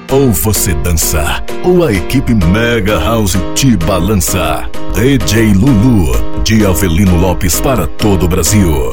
Ou você dança, ou a equipe Mega House te balança. DJ Lulu, de Avelino Lopes para todo o Brasil.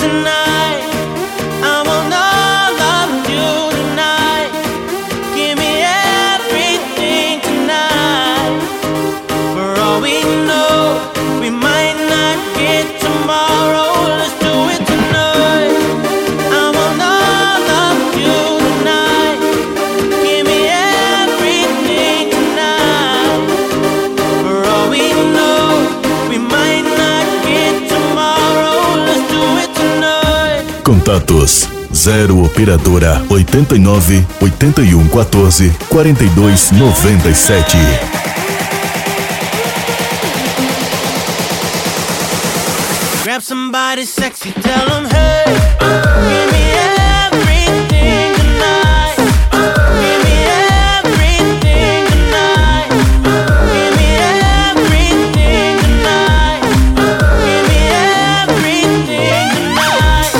Contatos 0 operadora 89 81 14 42 97. Grab somebody sexy, tell them hey, give me everything tonight. Give me everything tonight. Give me everything tonight. Give me everything tonight.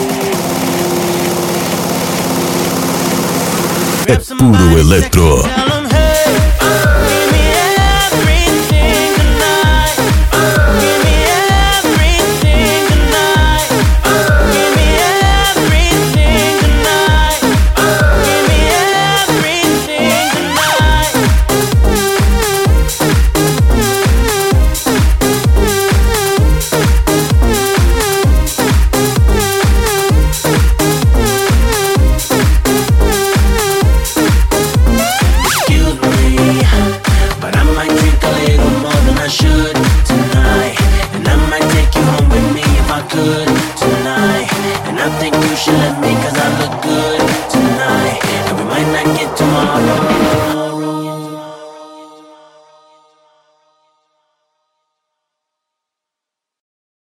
É puro eletro.